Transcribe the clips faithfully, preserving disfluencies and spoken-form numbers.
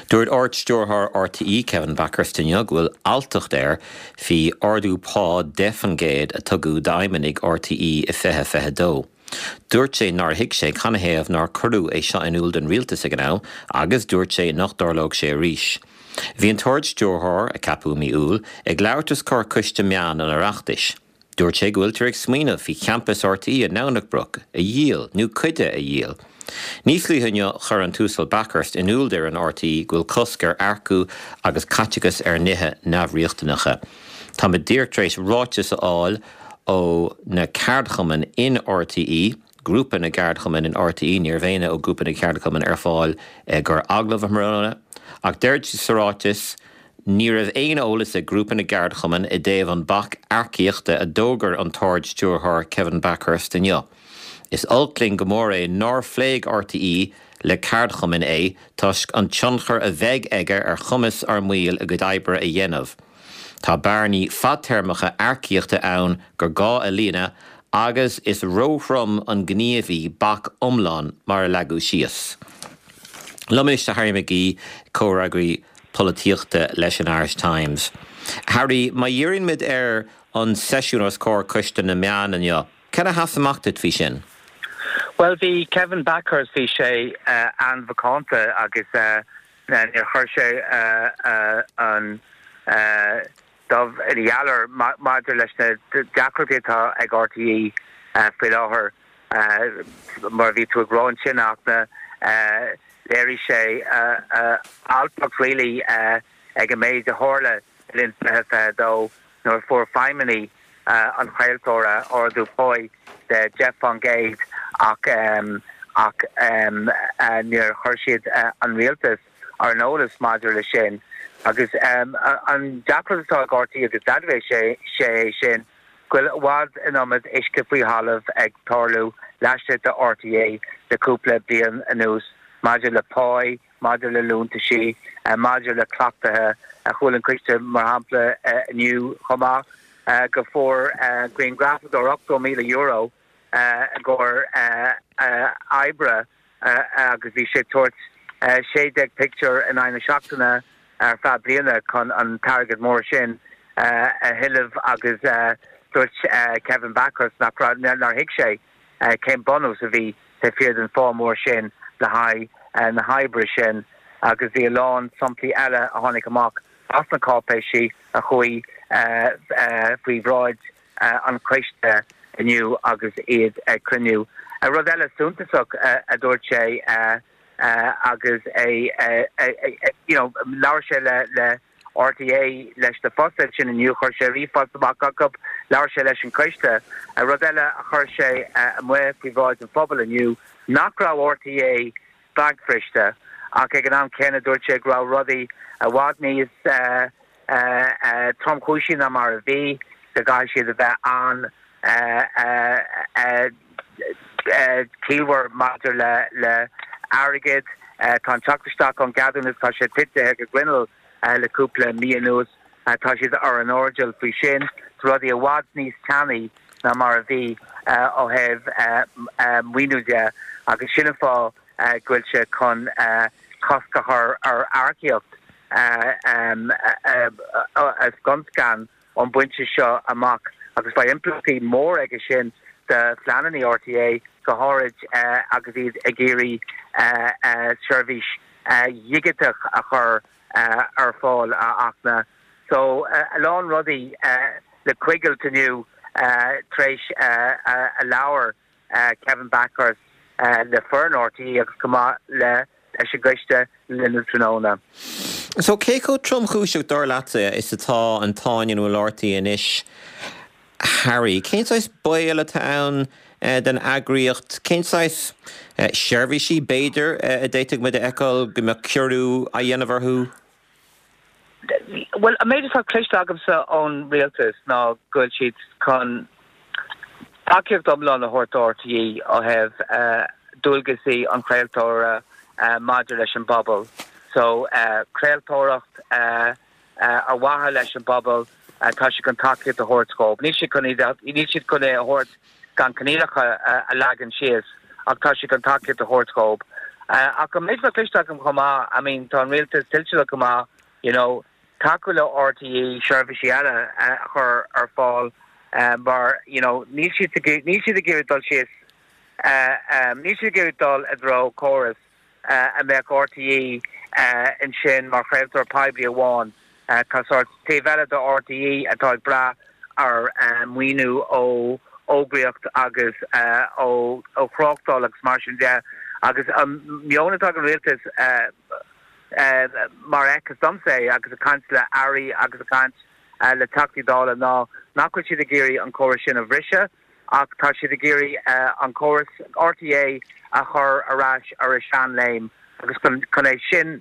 Dúirt ort stúrthar R T E Kevin Backers-Tinneag bhfuil altacht air fi ardú pá defangéad a tugadh daiminig R T E i fethe fethe dó. Dúirt sé nar hiic sé chanahéamh nar curú é seo in úl den rialtas ag an áil, agus dúirt sé nach dárlóg sé ríis. Bhí an toird stúrthar a capú mí úl ag leabhartas cur cuiste meán an arachtais. Dúirt sé go bhfuil tar ag smaoineamh fi campus R T E a Nownachbrook, a Yiel, nó cuide a Yiel. Níos líthúine chur an túsal Backers in úl ar an R T E ghfuil cosc ar aircú agus caiteachas ar nithe nabhríochtanacha. Tá me díirtrééis ráitis a áil ó na ceardchaman in R T E, grúpa na ceardchaman in R T E, níor bhéine ó grúpa na ceardchaman ar fáil gur aglah marróna, ach deirt sa ráitis ní raibh éon eolas a grúpa na ceardchaman i dtaobh an bach aircíochta a dógar an toird stúrthar Kevin Backers-Tinneag. Is ultling go mór é nár phléig R T E le ceardchaman é tuisc an tionchar a bheith aige ar chumas ar muil a go dtaibre a dhéanamh. Tá bearnaí fadtermacha aircíochta ann gur gá a lína agus is róthrom an gníomhí bach umlán mar a leagadh síos. Lomis a Harry McGee córagraí políochta leis an Irish Times. Harry, má dhéironn mid ar an sesiún os cór cuiste na meán anneo, cad a hasamachtat fí sin? Well, the Kevin Backers fi sé uh, an vacanta agus uh, near chuir sé uh, uh, an uh, dov idealer maidir leis na deacrotítá ag R T E uh, fi láthair uh, mar bhí tú a gráin sin ach na uh, léirí sé uh, uh, alpach really uh, ag a méid a hórla linn uh, dó nóir for feimení uh, an chailtóra or dú pói de Jeff Van Gate ach um, ach um, uh, near chuirsiad uh, an rialtas ar nólas maidir le sin agus um, uh, an deacrotítá R T E agus dadbhéh sé sé sin gfuil bhád in amad isce faoi halamh ag tarlú leiste de R T E de cúpla bliain anuas maidir le páid, maidir le lúnta sí, uh, maidir le clachtathe a chuil an cuiste mar hampla uh, aniu chomá uh, go fór uh, Green Graphic or eight million euro uh, gur uh, uh, Ibra uh, agus bhí sé tuairt uh, séideag picture in aina seachtainna ar fad bliana chun an target mór sin uh, a hiilimh agus uh, tuairt uh, Kevin Backers nach nar hiic sé uh, céim bonus a bhí te fiad an fá mór sin le haid uh, na haibre sin agus bhí lán somplaí eile a tháinig amach as na cápéis sí a chuí uh, uh, faoi bhráid uh, an cuiste aniu agus iad uh, cruniú. A rud eile súntasach uh, a dúirt sé uh, uh, agus é you know leabhar sé le le R T A leis de fásta sin aniu chuir sé rífásamach go leabhar sé leis an cuiste. A rud eile a chuir sé uh, mu faoi bhráid an phobal aniu nach rá R T A bagfrichte ach ag an am cénna dúirt sé grá rudaí a bhád níos uh, uh, uh, Tom Cúisin na mar a bhí de gáil siad a bheith an tíhar maidir le le airgid tá teachtarteach an gadannas tá sé tite ag a grinneal le cúpla míonús tá siad ar an ordeal faoi sin rudaí a bhád níos teannaí na mar a bhí ó heh muoúide agus sinna fá ghfuil se chun coscathair ar airceocht as gunscan an buinte seo amach agus ba implantí mór aige sin de fleananaí R T A go háid uh, agus iad a géirí uh, uh, seirbhís uh, dhigiteach a chur uh, ar fáil a achna. So uh, a lán rudaí uh, le cuigiil taniu uh, tréis uh, uh, a leabhar uh, Kevin Backers uh, le fern R T A agus cumá le leis a gcuiste lena tróna. So cé có trom chúiseach dár láta is atá an táin bhfuil R T A inis Harry, céintáis bail atá ann uh, den agriocht, céintáis uh, seirbhísí béidir uh, a déiteag muid a eáil go me ceurú a dhéanamharthú? Well, a méidir fá cléiste agam sa ón rialtas ná gúil siad chun takeíocht omlán a thuirt R T E ó heh uh, dúilgasaí an chraoltóra uh, maidir leis an bobal. So uh, chraoltóireacht uh, uh, ar watha leis an bobal Uh, tá si gan takeíocht a thuirtscóp. Ní si chun ní siad chun é a thuirt gan canílacha a legan sios ach tá si gan takeíocht a thuirtscóp a go méid clisteachim chumá, I mean, tá rialtas tilteach chumá, you know, Takula R T E Shervishiana her ar fall um bar, you know, ní si to give ní si to give it dul she's uh um ní si to give it dul a draw chorus uh and make R T E uh in shin mar chréiltar pibli one uh cosort te vela the R T E atá bra ar um winu o ógriocht agus uh o o crochtol agus martin de agus um miona tag realtas uh Uh, Marek, as some say, agus a kansla Ari, agus a kans uh, le takti dala na nakwachi the giri on chorus in of Risha, ak tashi the giri uh, on chorus R T A a her arash or a shan lame, agus kun a shin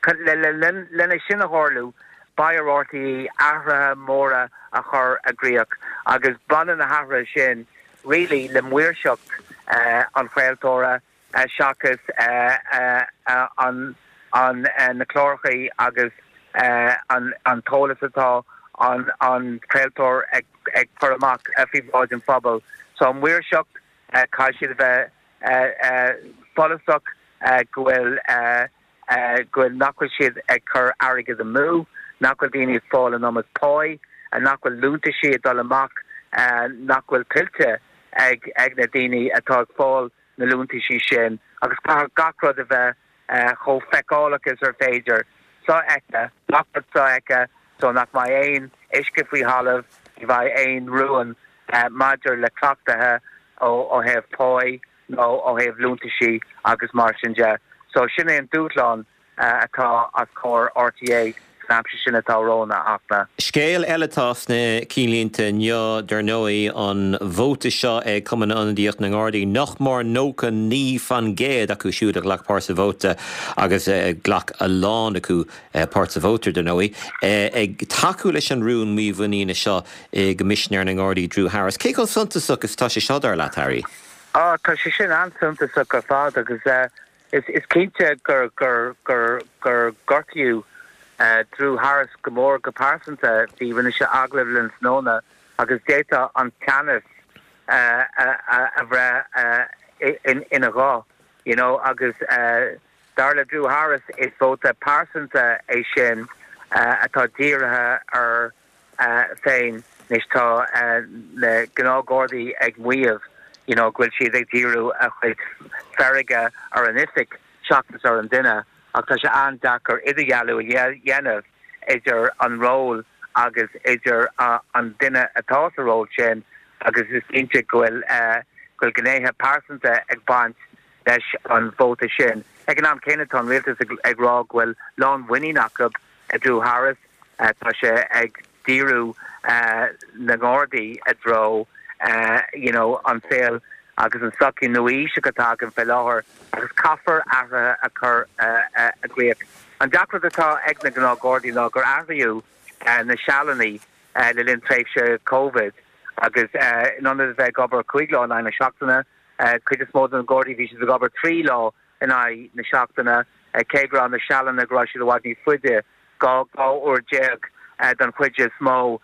lena shin a horlu by a R T E ahra mora a her a griak, agus ban and a havra shin really lim weir shuk uh, on Failtora uh, shakas uh, uh, uh, on on uh, na chlorchaí agus uh, on on tolas atá on on Creiltor ag ag Paramak a fi báid in fabal. So I'm weir shocked uh, cai si bheith uh, uh, follow-suck uh, gwil uh, uh, gwil nachwil siad ag cur arig the mú, nachwil dini fallen on his poi, and nachwil lunta siad dal amach, uh, nachwil tilte ag ag na dini atá fall na lunta si sin, agus par gacrod a bheith Uh, cho fecolacus or fager so eka not so eka so not my ain ishke fi halav if I ain ruin uh, major le clockta o o have poi no o have luntishi agus marchinja so shine and dutlon uh, atá as core R T A snapshin atá rona afna Scéal eletás na cílínta neo dernóí an vóta seo ag cuman an díocht na ngádaí nach mar nóca ní fan géad acu siúd a glach pársa vóta agus uh, glach a lán acu uh, pársa vóta dernóí uh, ag taú leis an rún mí bhanína seo ag misisinéir na ngádaí Drew Harris. Céáil suntas agus tá sé seo dar leat, Harry? Ah, tá sé sin an suntas agus fád agus uh, is is cínte gur gur gur gur gortiú Uh, Drew Harris Gomor Gaparsanta the Vinisha Aglevlin Snona agus data on Canis uh, uh, uh, uh, in in a raw, you know, agus uh, Darla Drew Harris is both a Parsanta a shin uh, atá dira or uh, fein nishta the Gno Gordy ag muiv, you know, gwil she ag diru a chait ferriga or an ifik chocolates or an dinner. Agus an dakar idir yalu yenef idir an roll agus idir uh, an dinner atá a roll chin agus is inte gwil uh, gwil gneha parsanta ag bant leis an vóta sin. Ag an am Kenaton realtas ag rá gwil lán winning nakab a Drew Harris uh, tá sé ag diru uh, na Gordy a dro uh, you know an sale agus an sucking nui shikatag and fellower agus coffer ara a cur a great and Doctor atá ag na gná Gordy ná gur ariú na shalani le lin treifse COVID agus none of the gober cuiglaw na shochtana cuigus mód an Gordy vi the gober three law in I na shochtana cabra on the shalan na groshi the wagni fuide go go or jeg dan cuigus smó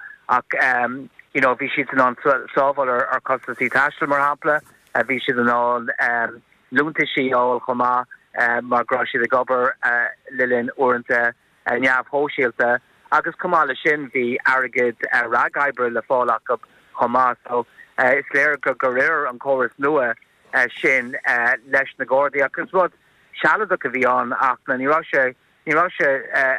um you know vi she's non solval or or custody tashel mar hapla a vi she's an all um luntishi all choma mar groshi the gober lilin ornta and yav hoshielta agus kamala shin vi arrogant ragaiber le fallak up choma so it's lair go gorir an chorus nua shin lesh na gordi agus what shalada vi on achna ni Russia ni Russia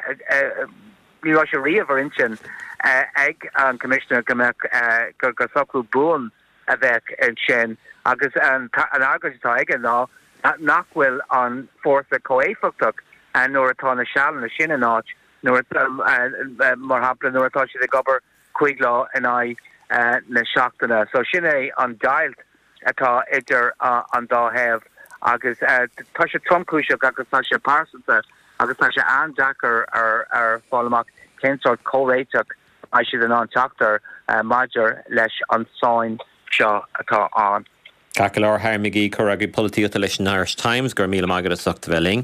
ni Russia river inchin egg an commissioner gamek gurgasoku boon avec and shin agus an an agus again now nachwil on force a coefactuk and nor atá shal na shin notch nor mar hapla nor atá the gober quiglaw and I na shachtana so shinne on dialed atá idir an da have agus tasha trumkusha agus tasha parsonsa agus tasha an jacker or or follomak kensort co-ratuk I should an on doctor major lesh on sign shaw atá on Cacalar Harmigi Corragi Political Irish Times Gurmila Magada Sucktavelling